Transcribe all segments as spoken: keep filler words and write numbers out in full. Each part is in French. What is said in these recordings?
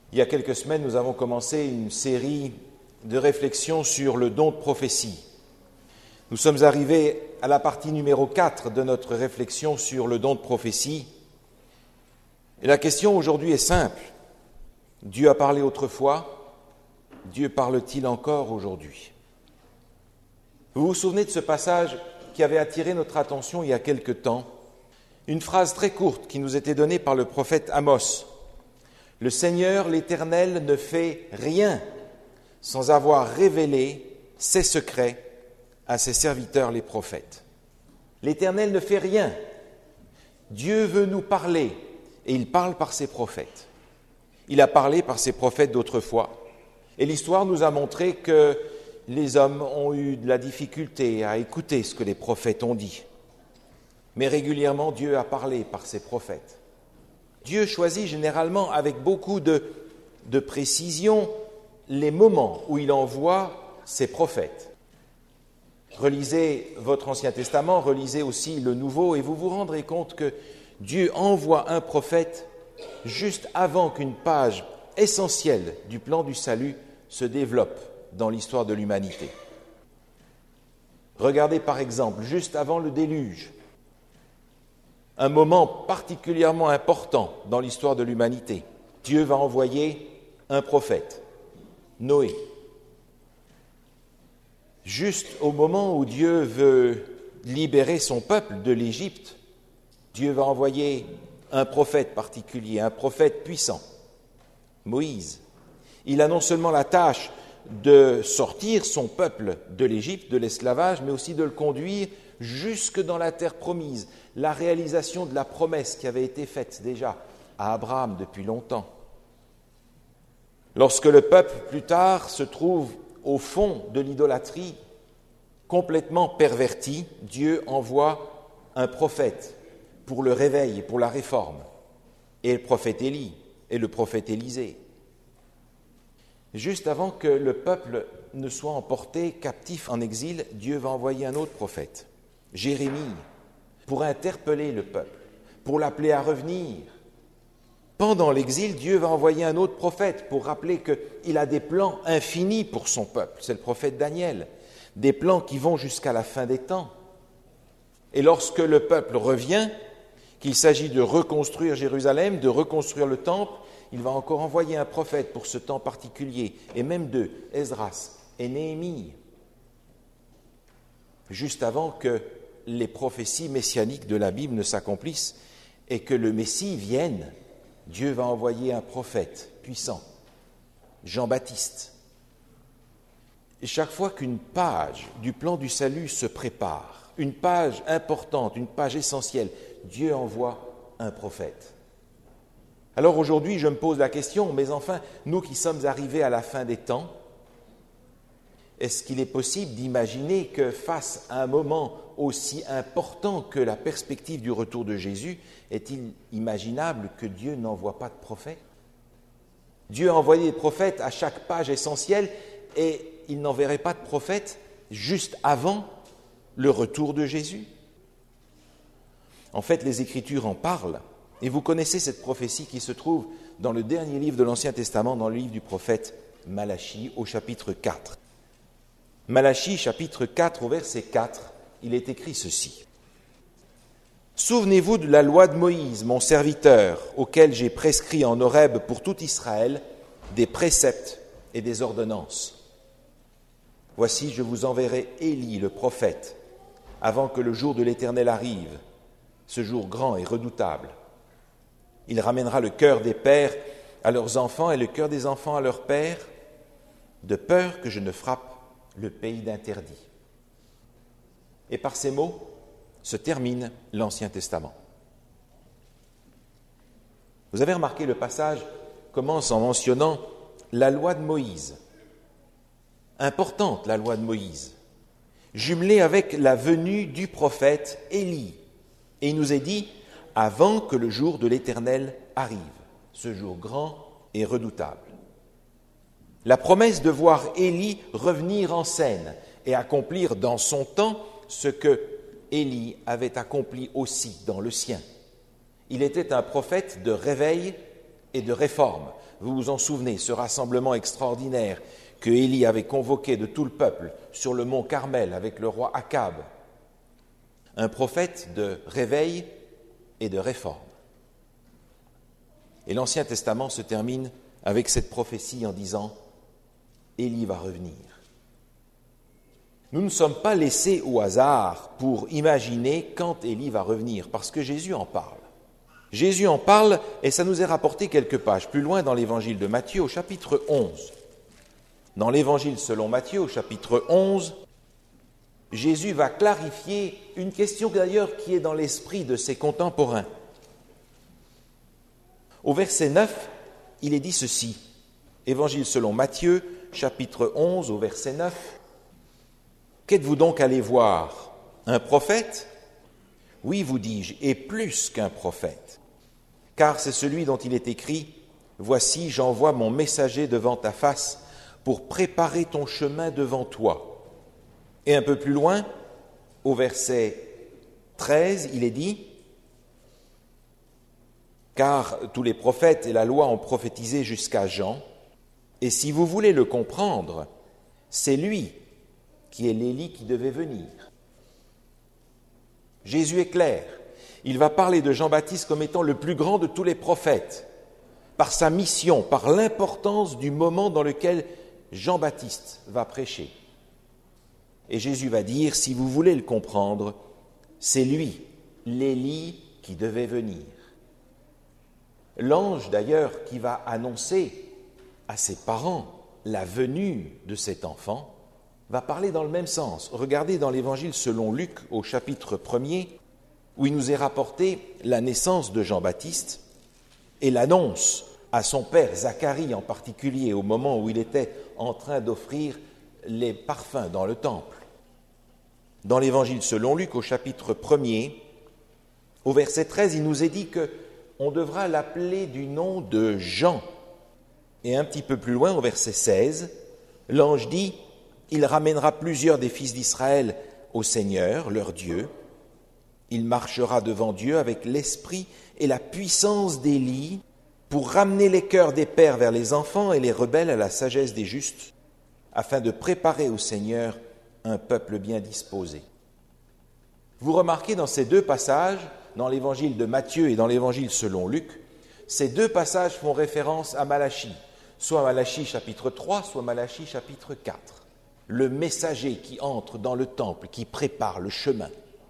Il y a quelques semaines, nous avons commencé une série de réflexions sur le don de prophétie. Nous sommes arrivés à la partie numéro quatre de notre réflexion sur le don de prophétie. Et la question aujourd'hui est simple. Dieu a parlé autrefois, Dieu parle-t-il encore aujourd'hui? Vous vous souvenez de ce passage qui avait attiré notre attention il y a quelque temps? Une phrase très courte qui nous était donnée par le prophète Amos. « Le Seigneur, l'Éternel, ne fait rien sans avoir révélé ses secrets à ses serviteurs les prophètes. » L'Éternel ne fait rien. Dieu veut nous parler et il parle par ses prophètes. Il a parlé par ses prophètes d'autrefois. Et l'histoire nous a montré que les hommes ont eu de la difficulté à écouter ce que les prophètes ont dit. Mais régulièrement, Dieu a parlé par ses prophètes. Dieu choisit généralement avec beaucoup de, de précision les moments où il envoie ses prophètes. Relisez votre Ancien Testament, relisez aussi le Nouveau, et vous vous rendrez compte que Dieu envoie un prophète juste avant qu'une page essentielle du plan du salut se développe dans l'histoire de l'humanité. Regardez par exemple, juste avant le déluge, un moment particulièrement important dans l'histoire de l'humanité. Dieu va envoyer un prophète, Noé. Juste au moment où Dieu veut libérer son peuple de l'Égypte, Dieu va envoyer un prophète particulier, un prophète puissant, Moïse. Il a non seulement la tâche de sortir son peuple de l'Égypte, de l'esclavage, mais aussi de le conduire jusque dans la terre promise, la réalisation de la promesse qui avait été faite déjà à Abraham depuis longtemps. Lorsque le peuple, plus tard, se trouve au fond de l'idolâtrie, complètement perverti, Dieu envoie un prophète pour le réveil et pour la réforme, et le prophète Élie et le prophète Élisée. Juste avant que le peuple ne soit emporté captif en exil, Dieu va envoyer un autre prophète, Jérémie, pour interpeller le peuple, pour l'appeler à revenir. Pendant l'exil, Dieu va envoyer un autre prophète pour rappeler qu'il a des plans infinis pour son peuple. C'est le prophète Daniel, des plans qui vont jusqu'à la fin des temps. Et lorsque le peuple revient, qu'il s'agit de reconstruire Jérusalem, de reconstruire le temple, il va encore envoyer un prophète pour ce temps particulier, et même deux, Esdras et Néhémie, juste avant que les prophéties messianiques de la Bible ne s'accomplissent et que le Messie vienne. Dieu va envoyer un prophète puissant, Jean-Baptiste. Et chaque fois qu'une page du plan du salut se prépare, une page importante, une page essentielle, Dieu envoie un prophète. Alors aujourd'hui, je me pose la question, mais enfin, nous qui sommes arrivés à la fin des temps, est-ce qu'il est possible d'imaginer que face à un moment aussi important que la perspective du retour de Jésus, est-il imaginable que Dieu n'envoie pas de prophètes? Dieu a envoyé des prophètes à chaque page essentielle et il n'enverrait pas de prophètes juste avant le retour de Jésus. En fait, les Écritures en parlent. Et vous connaissez cette prophétie qui se trouve dans le dernier livre de l'Ancien Testament, dans le livre du prophète Malachie, au chapitre quatre. Malachie, chapitre quatre, au verset quatre, il est écrit ceci. « Souvenez-vous de la loi de Moïse, mon serviteur, auquel j'ai prescrit en Horeb pour tout Israël des préceptes et des ordonnances. Voici, je vous enverrai Élie, le prophète, avant que le jour de l'Éternel arrive, ce jour grand et redoutable. Il ramènera le cœur des pères à leurs enfants et le cœur des enfants à leurs pères, de peur que je ne frappe le pays d'interdit. » Et par ces mots se termine l'Ancien Testament. Vous avez remarqué, le passage commence en mentionnant la loi de Moïse. Importante, la loi de Moïse, jumelée avec la venue du prophète Élie. Et il nous est dit « avant que le jour de l'Éternel arrive », ce jour grand et redoutable. La promesse de voir Élie revenir en scène et accomplir dans son temps ce que Élie avait accompli aussi dans le sien. Il était un prophète de réveil et de réforme. Vous vous en souvenez, ce rassemblement extraordinaire que Élie avait convoqué de tout le peuple sur le mont Carmel avec le roi Akab. Un prophète de réveil et de réforme. Et l'Ancien Testament se termine avec cette prophétie en disant « Élie va revenir ». Nous ne sommes pas laissés au hasard pour imaginer quand Élie va revenir, parce que Jésus en parle. Jésus en parle et ça nous est rapporté quelques pages plus loin dans l'évangile de Matthieu au chapitre onze. Dans l'évangile selon Matthieu au chapitre onze, Jésus va clarifier une question d'ailleurs qui est dans l'esprit de ses contemporains. Au verset neuf, il est dit ceci, évangile selon Matthieu, chapitre onze, au verset neuf. « Qu'êtes-vous donc allé voir? Un prophète? Oui, vous dis-je, et plus qu'un prophète. Car c'est celui dont il est écrit, « Voici, j'envoie mon messager devant ta face pour préparer ton chemin devant toi. » Et un peu plus loin, au verset treize, il est dit, « Car tous les prophètes et la loi ont prophétisé jusqu'à Jean, et si vous voulez le comprendre, c'est lui qui est l'Élie qui devait venir. » Jésus est clair. Il va parler de Jean-Baptiste comme étant le plus grand de tous les prophètes, par sa mission, par l'importance du moment dans lequel Jean-Baptiste va prêcher. Et Jésus va dire, si vous voulez le comprendre, c'est lui, l'Élie qui devait venir. L'ange d'ailleurs qui va annoncer à ses parents la venue de cet enfant va parler dans le même sens. Regardez dans l'évangile selon Luc au chapitre premier, où il nous est rapporté la naissance de Jean-Baptiste et l'annonce à son père Zacharie en particulier au moment où il était en train d'offrir les parfums dans le temple. Dans l'évangile selon Luc au chapitre premier, au verset treize, il nous est dit qu'on devra l'appeler du nom de Jean. Et un petit peu plus loin, au verset seize, l'ange dit « Il ramènera plusieurs des fils d'Israël au Seigneur, leur Dieu. Il marchera devant Dieu avec l'esprit et la puissance d'Élie pour ramener les cœurs des pères vers les enfants et les rebelles à la sagesse des justes, afin de préparer au Seigneur un peuple bien disposé. » Vous remarquez dans ces deux passages, dans l'évangile de Matthieu et dans l'évangile selon Luc, ces deux passages font référence à Malachie, soit Malachie chapitre trois, soit Malachie chapitre quatre. Le messager qui entre dans le temple, qui prépare le chemin.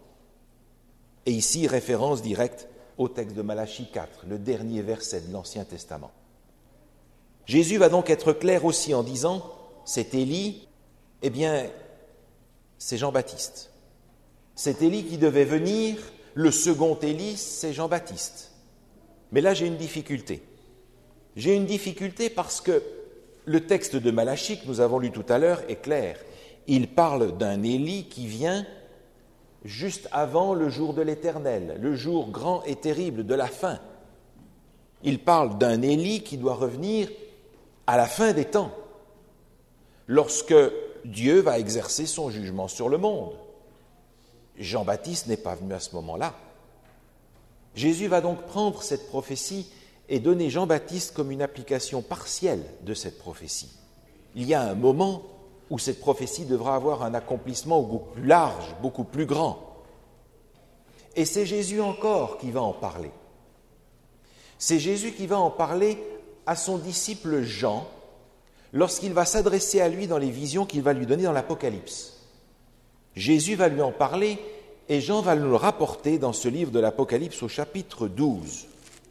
Et ici, référence directe au texte de Malachie quatre, le dernier verset de l'Ancien Testament. Jésus va donc être clair aussi en disant, c'est Élie, eh bien, c'est Jean-Baptiste. C'est Élie qui devait venir, le second Élie, c'est Jean-Baptiste. Mais là, j'ai une difficulté. J'ai une difficulté parce que le texte de Malachie que nous avons lu tout à l'heure est clair. Il parle d'un Élie qui vient juste avant le jour de l'Éternel, le jour grand et terrible de la fin. Il parle d'un Élie qui doit revenir à la fin des temps, lorsque Dieu va exercer son jugement sur le monde. Jean-Baptiste n'est pas venu à ce moment-là. Jésus va donc prendre cette prophétie et donner Jean-Baptiste comme une application partielle de cette prophétie. Il y a un moment où cette prophétie devra avoir un accomplissement beaucoup plus large, beaucoup plus grand. Et c'est Jésus encore qui va en parler. C'est Jésus qui va en parler à son disciple Jean lorsqu'il va s'adresser à lui dans les visions qu'il va lui donner dans l'Apocalypse. Jésus va lui en parler et Jean va nous le rapporter dans ce livre de l'Apocalypse au chapitre douze.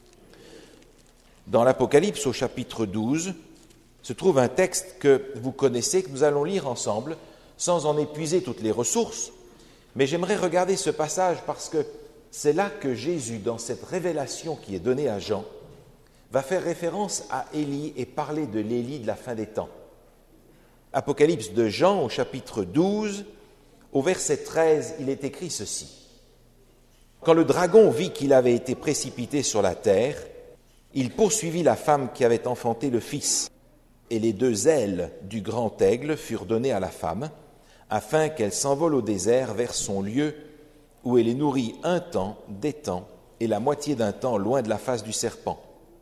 Dans l'Apocalypse au chapitre douze se trouve un texte que vous connaissez, que nous allons lire ensemble, sans en épuiser toutes les ressources, mais j'aimerais regarder ce passage parce que c'est là que Jésus, dans cette révélation qui est donnée à Jean, va faire référence à Élie et parler de l'Élie de la fin des temps. Apocalypse de Jean au chapitre douze, au verset treize, il est écrit ceci. « Quand le dragon vit qu'il avait été précipité sur la terre, il poursuivit la femme qui avait enfanté le Fils, et les deux ailes du grand aigle furent données à la femme, afin qu'elle s'envole au désert vers son lieu, où elle est nourrie un temps, des temps, et la moitié d'un temps loin de la face du serpent.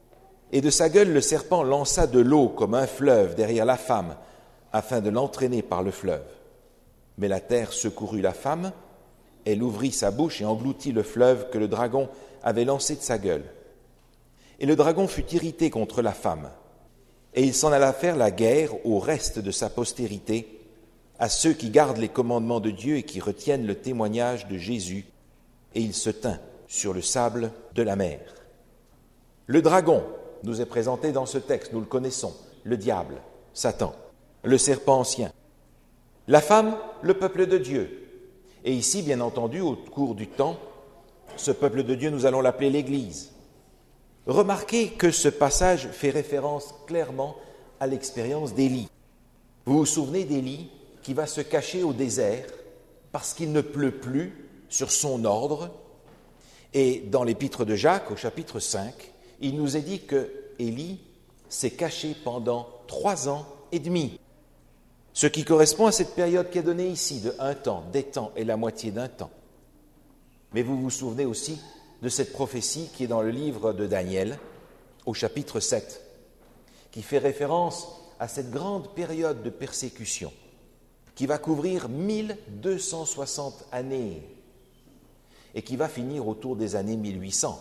Et de sa gueule, le serpent lança de l'eau comme un fleuve derrière la femme, afin de l'entraîner par le fleuve. Mais la terre secourut la femme, elle ouvrit sa bouche et engloutit le fleuve que le dragon avait lancé de sa gueule. Et le dragon fut irrité contre la femme, et il s'en alla faire la guerre au reste de sa postérité, à ceux qui gardent les commandements de Dieu et qui retiennent le témoignage de Jésus, et il se tint sur le sable de la mer. Le dragon nous est présenté dans ce texte, nous le connaissons, le diable, Satan, le serpent ancien. La femme, le peuple de Dieu. Et ici, bien entendu, au cours du temps, ce peuple de Dieu, nous allons l'appeler l'Église. Remarquez que ce passage fait référence clairement à l'expérience d'Élie. Vous vous souvenez d'Élie qui va se cacher au désert parce qu'il ne pleut plus sur son ordre. Et dans l'épître de Jacques, au chapitre cinq, il nous est dit que Élie s'est caché pendant trois ans et demi. Ce qui correspond à cette période qui est donnée ici, de un temps, des temps et la moitié d'un temps. Mais vous vous souvenez aussi de cette prophétie qui est dans le livre de Daniel, au chapitre sept, qui fait référence à cette grande période de persécution, qui va couvrir mille deux cent soixante années et qui va finir autour des années mille huit cents.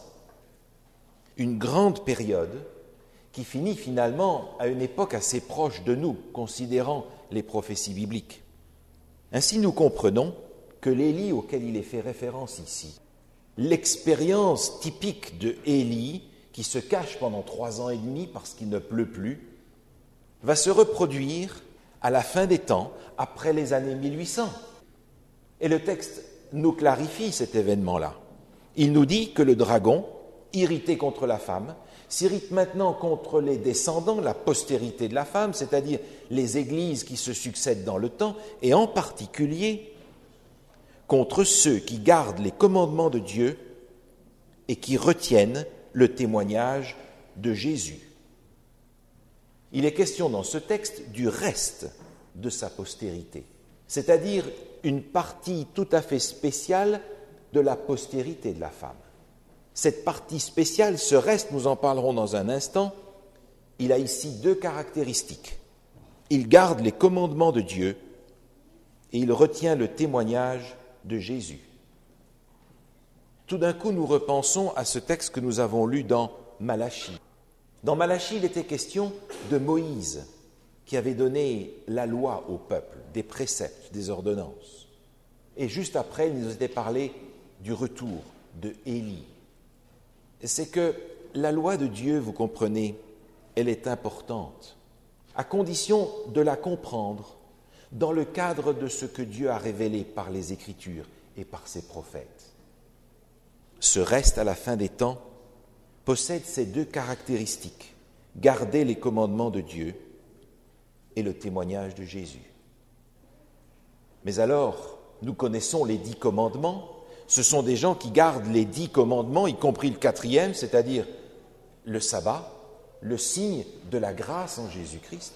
Une grande période qui finit finalement à une époque assez proche de nous, considérant les prophéties bibliques. Ainsi, nous comprenons que l'Élie auquel il est fait référence ici, l'expérience typique de Élie, qui se cache pendant trois ans et demi parce qu'il ne pleut plus, va se reproduire à la fin des temps, après les années mille huit cents. Et le texte nous clarifie cet événement-là. Il nous dit que le dragon, irrité contre la femme, s'irrite maintenant contre les descendants, la postérité de la femme, c'est-à-dire les églises qui se succèdent dans le temps, et en particulier contre ceux qui gardent les commandements de Dieu et qui retiennent le témoignage de Jésus. Il est question dans ce texte du reste de sa postérité, c'est-à-dire une partie tout à fait spéciale de la postérité de la femme. Cette partie spéciale, ce reste, nous en parlerons dans un instant, il a ici deux caractéristiques. Il garde les commandements de Dieu et il retient le témoignage de Jésus. Tout d'un coup, nous repensons à ce texte que nous avons lu dans Malachie. Dans Malachie, il était question de Moïse, qui avait donné la loi au peuple, des préceptes, des ordonnances. Et juste après, il nous était parlé du retour de Élie. C'est que la loi de Dieu, vous comprenez, elle est importante, à condition de la comprendre dans le cadre de ce que Dieu a révélé par les Écritures et par ses prophètes. Ce reste à la fin des temps possède ces deux caractéristiques, garder les commandements de Dieu et le témoignage de Jésus. Mais alors, nous connaissons les dix commandements. Ce sont des gens qui gardent les dix commandements, y compris le quatrième, c'est-à-dire le sabbat, le signe de la grâce en Jésus-Christ.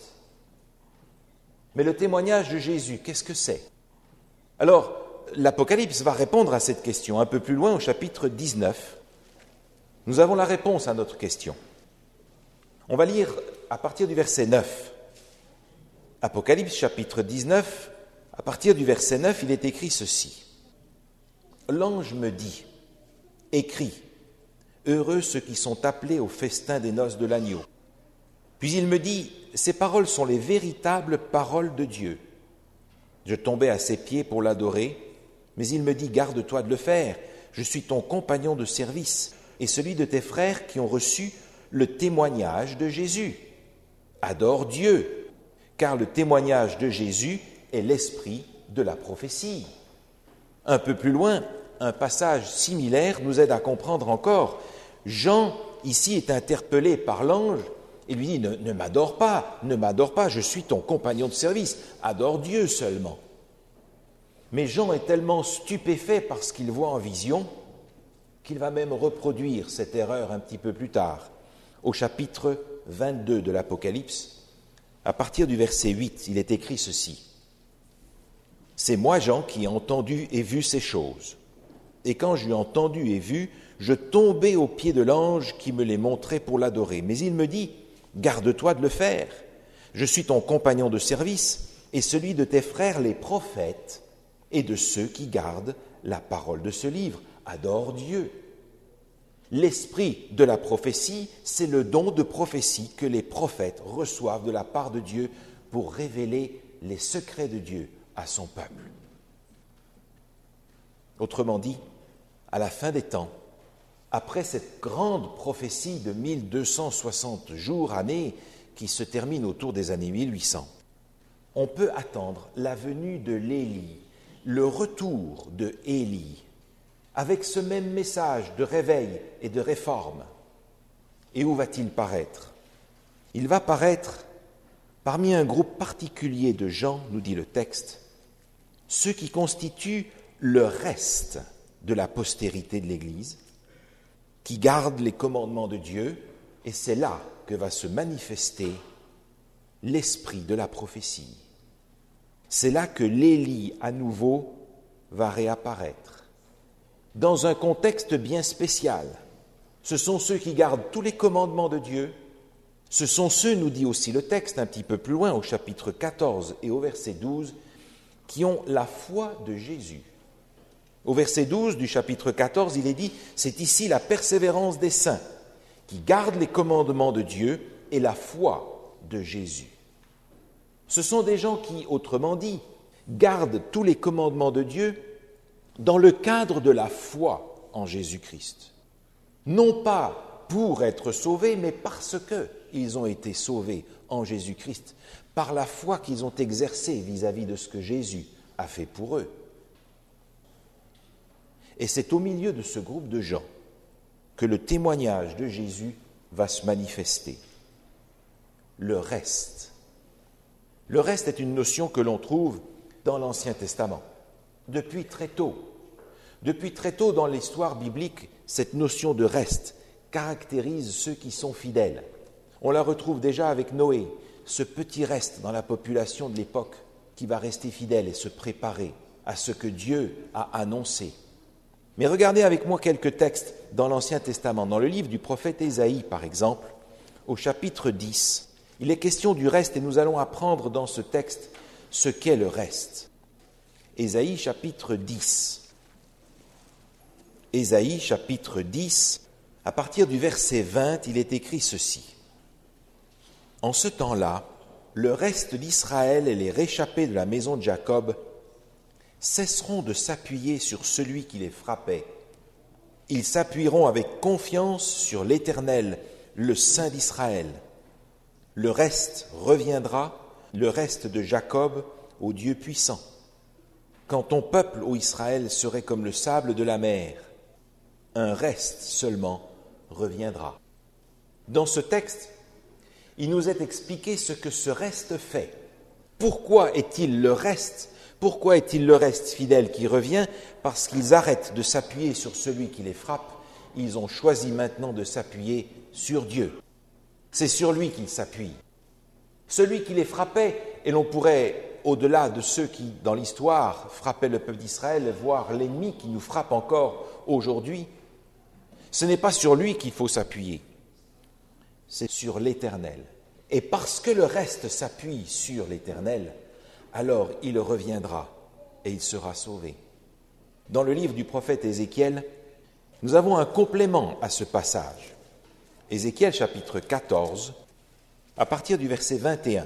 Mais le témoignage de Jésus, qu'est-ce que c'est? Alors, l'Apocalypse va répondre à cette question. Un peu plus loin, au chapitre dix-neuf, nous avons la réponse à notre question. On va lire à partir du verset neuf. Apocalypse, chapitre dix-neuf, à partir du verset neuf, il est écrit ceci. L'ange me dit, écris, heureux ceux qui sont appelés au festin des noces de l'agneau. Puis il me dit, ces paroles sont les véritables paroles de Dieu. Je tombai à ses pieds pour l'adorer, mais il me dit, garde-toi de le faire, je suis ton compagnon de service et celui de tes frères qui ont reçu le témoignage de Jésus. Adore Dieu, car le témoignage de Jésus est l'esprit de la prophétie. Un peu plus loin, un passage similaire nous aide à comprendre encore. Jean, ici, est interpellé par l'ange et lui dit, ne, ne m'adore pas, ne m'adore pas, je suis ton compagnon de service, adore Dieu seulement. Mais Jean est tellement stupéfait par ce qu'il voit en vision qu'il va même reproduire cette erreur un petit peu plus tard. Au chapitre vingt-deux de l'Apocalypse, à partir du verset huit, il est écrit ceci. C'est moi, Jean, qui ai entendu et vu ces choses. Et quand je l'ai entendu et vu, je tombai aux pieds de l'ange qui me les montrait pour l'adorer. Mais il me dit, garde-toi de le faire. Je suis ton compagnon de service et celui de tes frères les prophètes et de ceux qui gardent la parole de ce livre. Adore Dieu. L'esprit de la prophétie, c'est le don de prophétie que les prophètes reçoivent de la part de Dieu pour révéler les secrets de Dieu à son peuple. Autrement dit, à la fin des temps, après cette grande prophétie de mille deux cent soixante jours, années, qui se termine autour des années mille huit cents, on peut attendre la venue de l'Élie, le retour de Élie, avec ce même message de réveil et de réforme. Et où va-t-il paraître? Il va paraître parmi un groupe particulier de gens, nous dit le texte, ceux qui constituent le reste de la postérité de l'Église, qui gardent les commandements de Dieu, et c'est là que va se manifester l'esprit de la prophétie. C'est là que l'Élie, à nouveau, va réapparaître. Dans un contexte bien spécial, ce sont ceux qui gardent tous les commandements de Dieu, ce sont ceux, nous dit aussi le texte un petit peu plus loin, au chapitre quatorze et au verset douze, qui ont la foi de Jésus. Au verset douze du chapitre quatorze, il est dit, c'est ici la persévérance des saints, qui gardent les commandements de Dieu et la foi de Jésus. Ce sont des gens qui, autrement dit, gardent tous les commandements de Dieu dans le cadre de la foi en Jésus-Christ. Non pas pour être sauvés, mais parce qu'ils ont été sauvés en Jésus-Christ, par la foi qu'ils ont exercée vis-à-vis de ce que Jésus a fait pour eux. Et c'est au milieu de ce groupe de gens que le témoignage de Jésus va se manifester. Le reste. Le reste est une notion que l'on trouve dans l'Ancien Testament, depuis très tôt. Depuis très tôt dans l'histoire biblique, cette notion de reste caractérise ceux qui sont fidèles. On la retrouve déjà avec Noé, ce petit reste dans la population de l'époque qui va rester fidèle et se préparer à ce que Dieu a annoncé. Mais regardez avec moi quelques textes dans l'Ancien Testament. Dans le livre du prophète Ésaïe, par exemple, au chapitre dix, il est question du reste et nous allons apprendre dans ce texte ce qu'est le reste. Ésaïe, chapitre dix. Ésaïe, chapitre dix, à partir du verset vingt, il est écrit ceci. En ce temps-là, le reste d'Israël et les réchappés de la maison de Jacob cesseront de s'appuyer sur celui qui les frappait. Ils s'appuieront avec confiance sur l'Éternel, le Saint d'Israël. Le reste reviendra, le reste de Jacob, au Dieu puissant. Quand ton peuple, ô Israël, serait comme le sable de la mer, un reste seulement reviendra. Dans ce texte, il nous est expliqué ce que ce reste fait. Pourquoi est-il le reste ? Pourquoi est-il le reste fidèle qui revient ? Parce qu'ils arrêtent de s'appuyer sur celui qui les frappe. Ils ont choisi maintenant de s'appuyer sur Dieu. C'est sur lui qu'ils s'appuient. Celui qui les frappait, et l'on pourrait, au-delà de ceux qui, dans l'histoire, frappaient le peuple d'Israël, voir l'ennemi qui nous frappe encore aujourd'hui, ce n'est pas sur lui qu'il faut s'appuyer, c'est sur l'Éternel. Et parce que le reste s'appuie sur l'Éternel, alors il reviendra et il sera sauvé. Dans le livre du prophète Ézéchiel, nous avons un complément à ce passage. Ézéchiel chapitre quatorze, à partir du verset vingt et un.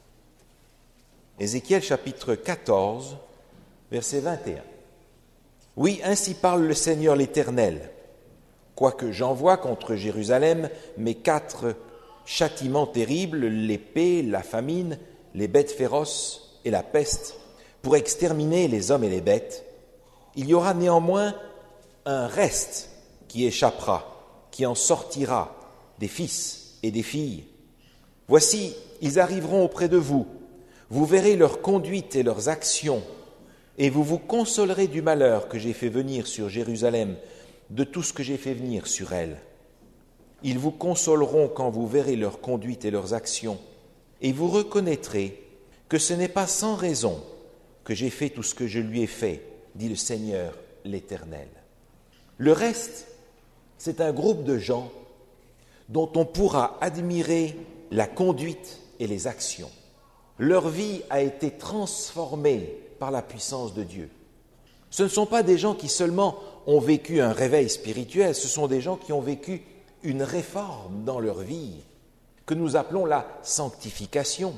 Ézéchiel chapitre quatorze, verset vingt et un. Oui, ainsi parle le Seigneur l'Éternel. Quoique j'envoie contre Jérusalem mes quatre châtiments terribles, l'épée, la famine, les bêtes féroces et la peste, pour exterminer les hommes et les bêtes, il y aura néanmoins un reste qui échappera, qui en sortira, des fils et des filles. Voici, ils arriveront auprès de vous, vous verrez leur conduite et leurs actions, et vous vous consolerez du malheur que j'ai fait venir sur Jérusalem, de tout ce que j'ai fait venir sur elle. Ils vous consoleront quand vous verrez leur conduite et leurs actions, et vous reconnaîtrez que ce n'est pas sans raison que j'ai fait tout ce que je lui ai fait, dit le Seigneur l'Éternel. Le reste, c'est un groupe de gens dont on pourra admirer la conduite et les actions. Leur vie a été transformée par la puissance de Dieu. Ce ne sont pas des gens qui seulement ont vécu un réveil spirituel, ce sont des gens qui ont vécu une réforme dans leur vie, que nous appelons la sanctification.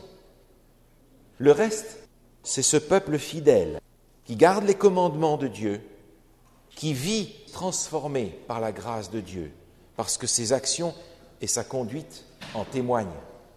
Le reste, c'est ce peuple fidèle qui garde les commandements de Dieu, qui vit transformé par la grâce de Dieu, parce que ses actions et sa conduite en témoignent.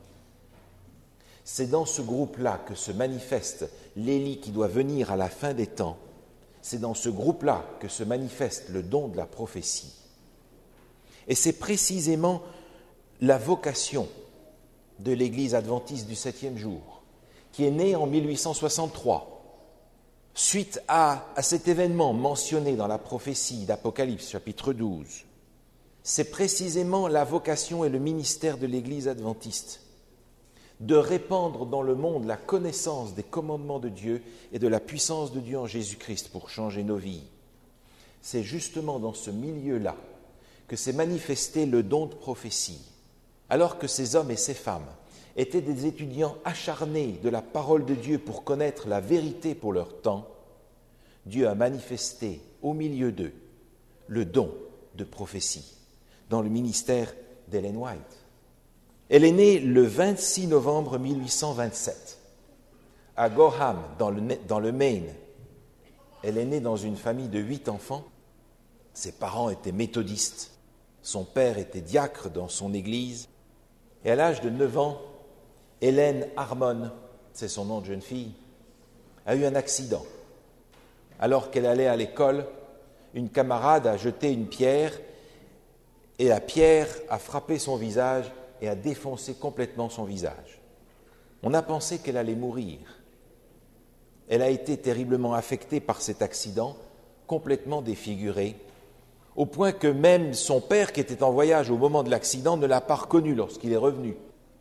C'est dans ce groupe-là que se manifeste l'Élie qui doit venir à la fin des temps. C'est dans ce groupe-là que se manifeste le don de la prophétie. Et c'est précisément la vocation de l'Église adventiste du septième jour, qui est née en mille huit cent soixante-trois, suite à, à cet événement mentionné dans la prophétie d'Apocalypse, chapitre douze. C'est précisément la vocation et le ministère de l'Église adventiste, de répandre dans le monde la connaissance des commandements de Dieu et de la puissance de Dieu en Jésus-Christ pour changer nos vies. C'est justement dans ce milieu-là que s'est manifesté le don de prophétie, alors que ces hommes et ces femmes étaient des étudiants acharnés de la parole de Dieu pour connaître la vérité pour leur temps. Dieu a manifesté au milieu d'eux le don de prophétie dans le ministère d'Ellen White. Elle est née le vingt-six novembre mille huit cent vingt-sept à Gorham, dans le, dans le Maine. Elle est née dans une famille de huit enfants. Ses parents étaient méthodistes. Son père était diacre dans son église. Et à l'âge de neuf ans, Hélène Harmon, c'est son nom de jeune fille, a eu un accident. Alors qu'elle allait à l'école, une camarade a jeté une pierre et la pierre a frappé son visage et a défoncé complètement son visage. On a pensé qu'elle allait mourir. Elle a été terriblement affectée par cet accident, complètement défigurée, au point que même son père, qui était en voyage au moment de l'accident, ne l'a pas reconnue lorsqu'il est revenu.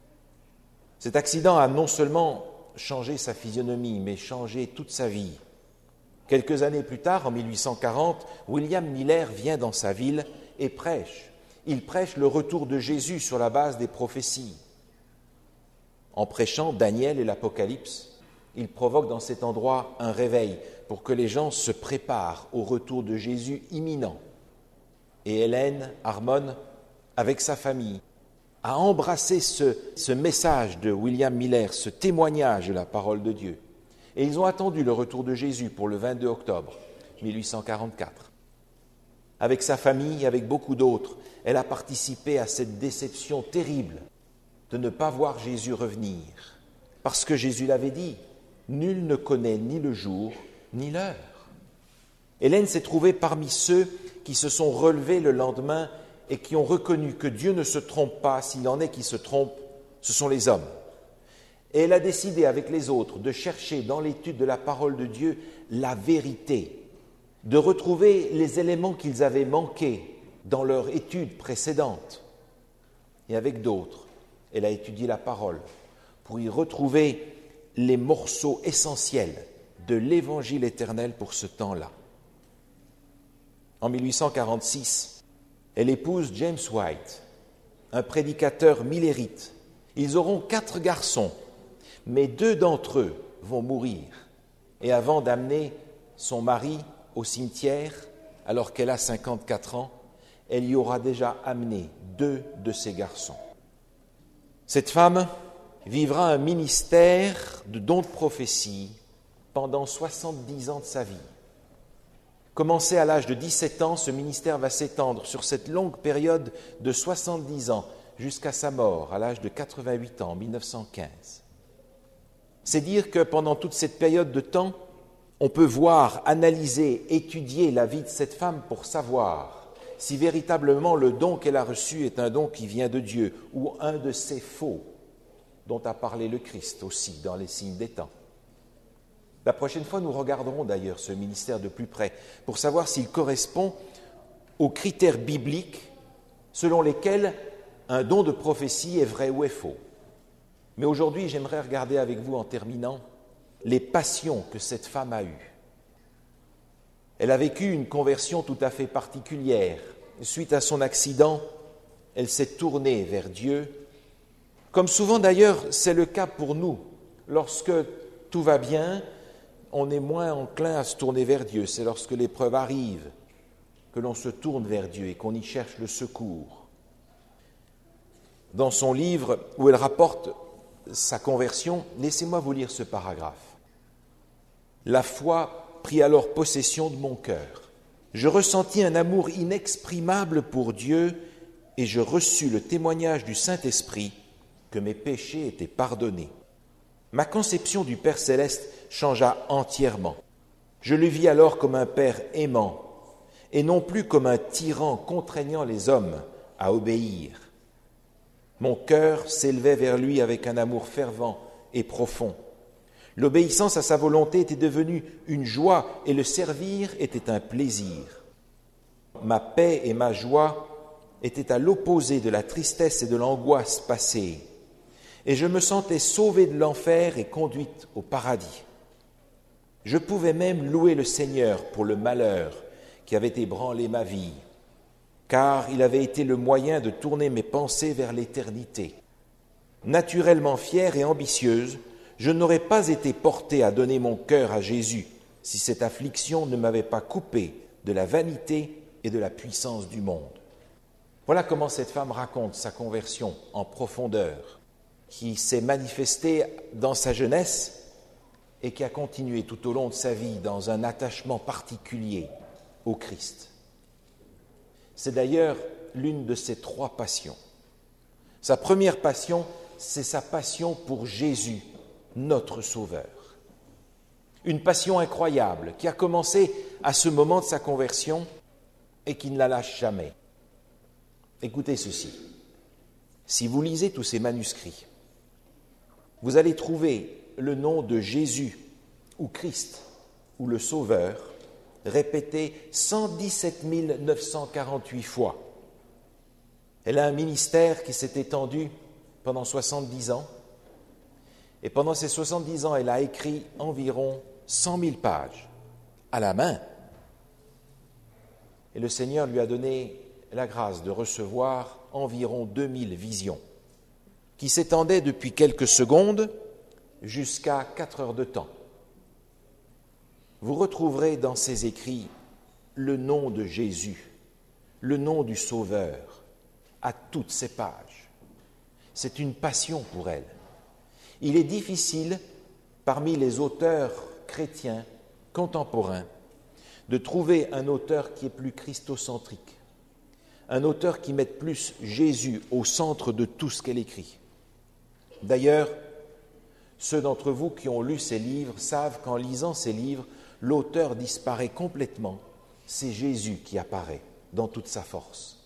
Cet accident a non seulement changé sa physionomie, mais changé toute sa vie. Quelques années plus tard, en mille huit cent quarante, William Miller vient dans sa ville et prêche. Il prêche le retour de Jésus sur la base des prophéties. En prêchant Daniel et l'Apocalypse, il provoque dans cet endroit un réveil pour que les gens se préparent au retour de Jésus imminent. Et Hélène Harmon, avec sa famille, a embrassé ce, ce message de William Miller, ce témoignage de la parole de Dieu. Et ils ont attendu le retour de Jésus pour le vingt-deux octobre mille huit cent quarante-quatre. Avec sa famille, avec beaucoup d'autres, elle a participé à cette déception terrible de ne pas voir Jésus revenir. Parce que Jésus l'avait dit, nul ne connaît ni le jour ni l'heure. Hélène s'est trouvée parmi ceux qui se sont relevés le lendemain et qui ont reconnu que Dieu ne se trompe pas. S'il en est qui se trompent, ce sont les hommes. Et elle a décidé avec les autres de chercher dans l'étude de la parole de Dieu la vérité, de retrouver les éléments qu'ils avaient manqués dans leur étude précédente. Et avec d'autres, elle a étudié la parole pour y retrouver les morceaux essentiels de l'évangile éternel pour ce temps-là. En mille huit cent quarante-six, elle épouse James White, un prédicateur millérite. Ils auront quatre garçons, mais deux d'entre eux vont mourir. Et avant d'amener son mari au cimetière, alors qu'elle a cinquante-quatre ans, elle y aura déjà amené deux de ses garçons. Cette femme vivra un ministère de don de prophétie pendant soixante-dix ans de sa vie. Commencé à l'âge de dix-sept ans, ce ministère va s'étendre sur cette longue période de soixante-dix ans jusqu'à sa mort à l'âge de quatre-vingt-huit ans en mille neuf cent quinze. C'est dire que pendant toute cette période de temps, on peut voir, analyser, étudier la vie de cette femme pour savoir si véritablement le don qu'elle a reçu est un don qui vient de Dieu ou un de ces faux dont a parlé le Christ aussi dans les signes des temps. La prochaine fois, nous regarderons d'ailleurs ce ministère de plus près pour savoir s'il correspond aux critères bibliques selon lesquels un don de prophétie est vrai ou est faux. Mais aujourd'hui, j'aimerais regarder avec vous, en terminant, les passions que cette femme a eues. Elle a vécu une conversion tout à fait particulière. Suite à son accident, elle s'est tournée vers Dieu. Comme souvent d'ailleurs, c'est le cas pour nous. Lorsque tout va bien, on est moins enclin à se tourner vers Dieu. C'est lorsque l'épreuve arrive que l'on se tourne vers Dieu et qu'on y cherche le secours. Dans son livre où elle rapporte sa conversion, laissez-moi vous lire ce paragraphe. « La foi prit alors possession de mon cœur. Je ressentis un amour inexprimable pour Dieu et je reçus le témoignage du Saint-Esprit que mes péchés étaient pardonnés. Ma conception du Père céleste changea entièrement. Je le vis alors comme un Père aimant et non plus comme un tyran contraignant les hommes à obéir. Mon cœur s'élevait vers lui avec un amour fervent et profond. L'obéissance à sa volonté était devenue une joie et le servir était un plaisir. Ma paix et ma joie étaient à l'opposé de la tristesse et de l'angoisse passée, et je me sentais sauvée de l'enfer et conduite au paradis. Je pouvais même louer le Seigneur pour le malheur qui avait ébranlé ma vie, car il avait été le moyen de tourner mes pensées vers l'éternité. Naturellement fière et ambitieuse, je n'aurais pas été portée à donner mon cœur à Jésus si cette affliction ne m'avait pas coupé de la vanité et de la puissance du monde. » Voilà comment cette femme raconte sa conversion en profondeur, qui s'est manifestée dans sa jeunesse et qui a continué tout au long de sa vie dans un attachement particulier au Christ. C'est d'ailleurs l'une de ses trois passions. Sa première passion, c'est sa passion pour Jésus, notre Sauveur. Une passion incroyable qui a commencé à ce moment de sa conversion et qui ne la lâche jamais. Écoutez ceci. Si vous lisez tous ces manuscrits, vous allez trouver le nom de Jésus ou Christ ou le Sauveur répété cent dix-sept mille neuf cent quarante-huit fois. Elle a un ministère qui s'est étendu pendant soixante-dix ans. Et pendant ces soixante-dix ans, elle a écrit environ cent mille pages à la main. Et le Seigneur lui a donné la grâce de recevoir environ deux mille visions, qui s'étendaient depuis quelques secondes jusqu'à quatre heures de temps. Vous retrouverez dans ses écrits le nom de Jésus, le nom du Sauveur, à toutes ces pages. C'est une passion pour elle. Il est difficile, parmi les auteurs chrétiens contemporains, de trouver un auteur qui est plus christocentrique, un auteur qui mette plus Jésus au centre de tout ce qu'elle écrit. D'ailleurs, ceux d'entre vous qui ont lu ces livres savent qu'en lisant ces livres, l'auteur disparaît complètement. C'est Jésus qui apparaît dans toute sa force.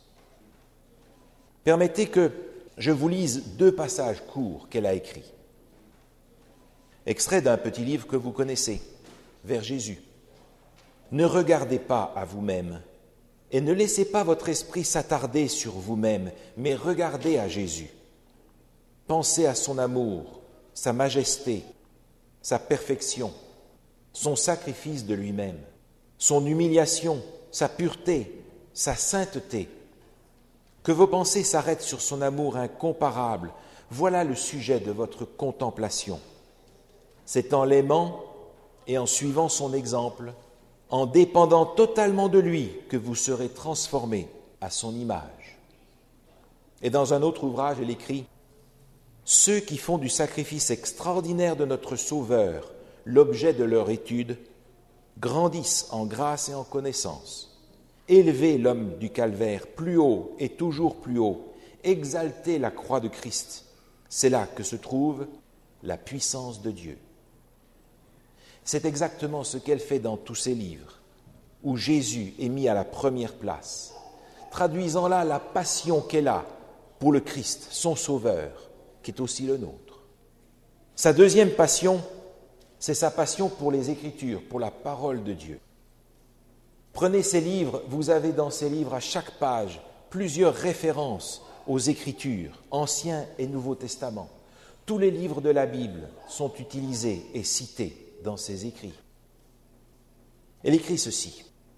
Permettez que je vous lise deux passages courts qu'elle a écrits. Extrait d'un petit livre que vous connaissez, Vers Jésus. « Ne regardez pas à vous-même et ne laissez pas votre esprit s'attarder sur vous-même, mais regardez à Jésus. Pensez à son amour, sa majesté, sa perfection, son sacrifice de lui-même, son humiliation, sa pureté, sa sainteté. Que vos pensées s'arrêtent sur son amour incomparable. Voilà le sujet de votre contemplation. C'est en l'aimant et en suivant son exemple, en dépendant totalement de lui, que vous serez transformés à son image. » Et dans un autre ouvrage, elle écrit « Ceux qui font du sacrifice extraordinaire de notre Sauveur l'objet de leur étude grandissent en grâce et en connaissance. Élevez l'homme du calvaire plus haut et toujours plus haut. Exaltez la croix de Christ. C'est là que se trouve la puissance de Dieu. » C'est exactement ce qu'elle fait dans tous ses livres, où Jésus est mis à la première place, traduisant là la passion qu'elle a pour le Christ, son Sauveur, qui est aussi le nôtre. Sa deuxième passion, c'est sa passion pour les Écritures, pour la parole de Dieu. Prenez ces livres, vous avez dans ces livres à chaque page plusieurs références aux Écritures, Ancien et Nouveau Testament. Tous les livres de la Bible sont utilisés et cités dans ses écrits. Elle écrit ceci.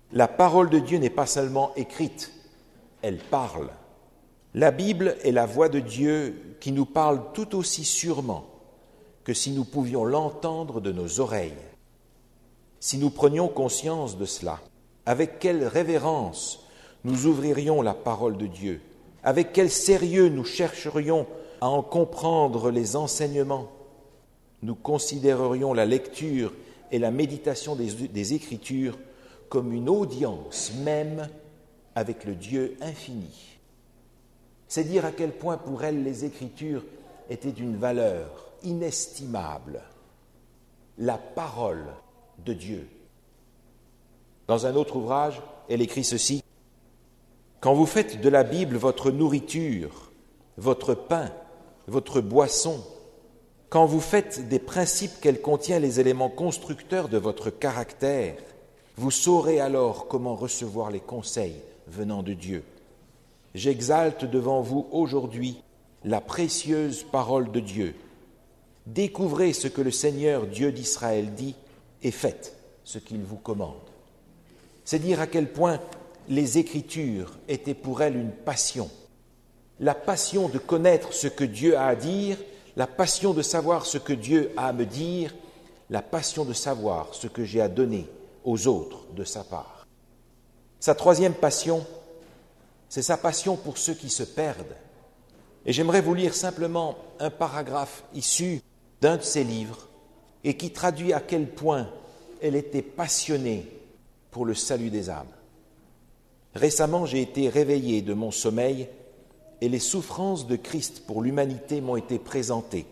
La parole de Dieu n'est pas seulement écrite, elle parle. La Bible est la voix de Dieu qui nous parle tout aussi sûrement que si nous pouvions l'entendre de nos oreilles. Si nous prenions conscience de cela, avec quelle révérence nous ouvririons la parole de Dieu, avec quel sérieux nous chercherions à en comprendre les enseignements, nous considérerions la lecture et la méditation des, des Écritures comme une audience même avec le Dieu infini. C'est dire à quel point pour elle les Écritures étaient d'une valeur inestimable, la parole de Dieu. Dans un autre ouvrage, elle écrit ceci: « Quand vous faites de la Bible votre nourriture, votre pain, votre boisson, quand vous faites des principes qu'elle contient les éléments constructeurs de votre caractère, vous saurez alors comment recevoir les conseils venant de Dieu. J'exalte devant vous aujourd'hui la précieuse parole de Dieu. Découvrez ce que le Seigneur Dieu d'Israël dit et faites ce qu'il vous commande. » C'est dire à quel point les Écritures étaient pour elle une passion. La passion de connaître ce que Dieu a à dire, la passion de savoir ce que Dieu a à me dire, la passion de savoir ce que j'ai à donner aux autres de sa part. Sa troisième passion, c'est sa passion pour ceux qui se perdent. Et j'aimerais vous lire simplement un paragraphe issu d'un de ses livres et qui traduit à quel point elle était passionnée pour le salut des âmes. Récemment, j'ai été réveillé de mon sommeil et les souffrances de Christ pour l'humanité m'ont été présentées.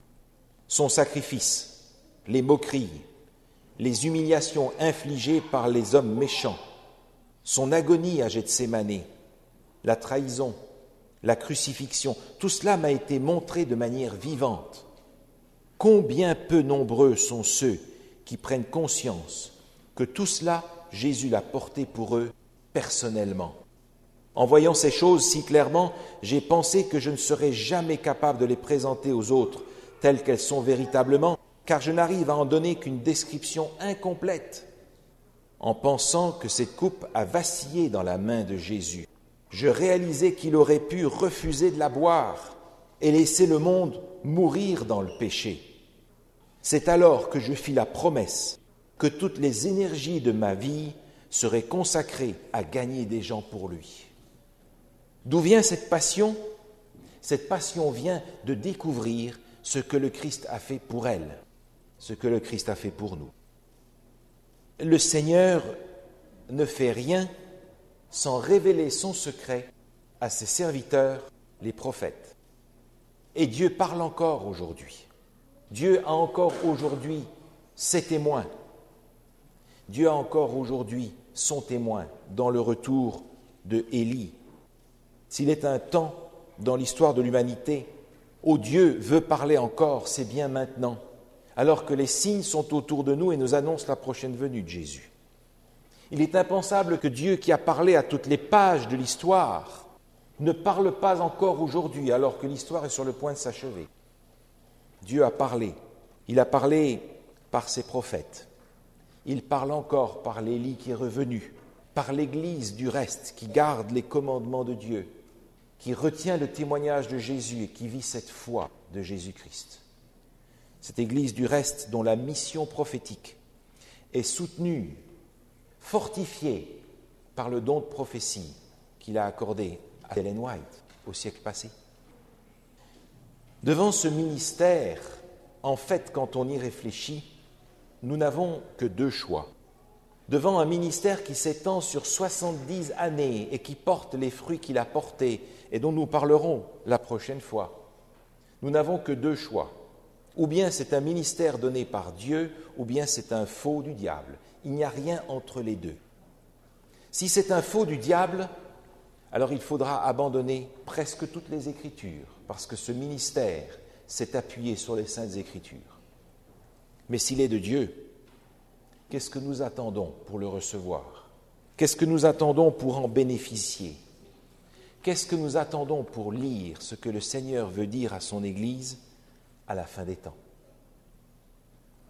Son sacrifice, les moqueries, les humiliations infligées par les hommes méchants, son agonie à Gethsémanée, la trahison, la crucifixion, tout cela m'a été montré de manière vivante. Combien peu nombreux sont ceux qui prennent conscience que tout cela, Jésus l'a porté pour eux personnellement. En voyant ces choses si clairement, j'ai pensé que je ne serais jamais capable de les présenter aux autres telles qu'elles sont véritablement, car je n'arrive à en donner qu'une description incomplète. En pensant que cette coupe a vacillé dans la main de Jésus, je réalisais qu'il aurait pu refuser de la boire et laisser le monde mourir dans le péché. C'est alors que je fis la promesse que toutes les énergies de ma vie seraient consacrées à gagner des gens pour lui. D'où vient cette passion ? Cette passion vient de découvrir ce que le Christ a fait pour elle, ce que le Christ a fait pour nous. Le Seigneur ne fait rien sans révéler son secret à ses serviteurs, les prophètes. Et Dieu parle encore aujourd'hui. Dieu a encore aujourd'hui ses témoins. Dieu a encore aujourd'hui son témoin dans le retour de Élie. S'il est un temps dans l'histoire de l'humanité où Dieu veut parler encore, c'est bien maintenant, alors que les signes sont autour de nous et nous annoncent la prochaine venue de Jésus. Il est impensable que Dieu, qui a parlé à toutes les pages de l'histoire, ne parle pas encore aujourd'hui, alors que l'histoire est sur le point de s'achever. Dieu a parlé. Il a parlé par ses prophètes. Il parle encore par l'Élie qui est revenu, par l'Église du reste qui garde les commandements de Dieu, qui retient le témoignage de Jésus et qui vit cette foi de Jésus-Christ. Cette Église du reste dont la mission prophétique est soutenue, fortifiée par le don de prophétie qu'il a accordé à Ellen White au siècle passé. Devant ce ministère, en fait, quand on y réfléchit, nous n'avons que deux choix. Devant un ministère qui s'étend sur soixante-dix années et qui porte les fruits qu'il a portés et dont nous parlerons la prochaine fois, nous n'avons que deux choix. Ou bien c'est un ministère donné par Dieu, ou bien c'est un faux du diable. Il n'y a rien entre les deux. Si c'est un faux du diable, alors il faudra abandonner presque toutes les Écritures, parce que ce ministère s'est appuyé sur les Saintes Écritures. Mais s'il est de Dieu, qu'est-ce que nous attendons pour le recevoir ? Qu'est-ce que nous attendons pour en bénéficier ? Qu'est-ce que nous attendons pour lire ce que le Seigneur veut dire à son Église à la fin des temps ?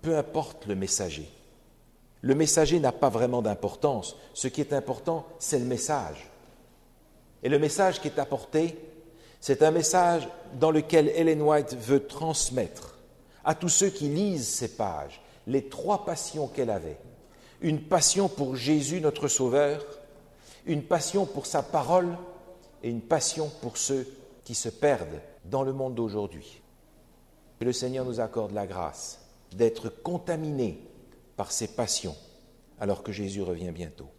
Peu importe le messager, Le messager n'a pas vraiment d'importance. Ce qui est important, c'est le message. Et le message qui est apporté, c'est un message dans lequel Ellen White veut transmettre à tous ceux qui lisent ces pages les trois passions qu'elle avait. Une passion pour Jésus, notre Sauveur, une passion pour sa parole et une passion pour ceux qui se perdent dans le monde d'aujourd'hui. Que le Seigneur nous accorde la grâce d'être contaminés par ces passions alors que Jésus revient bientôt.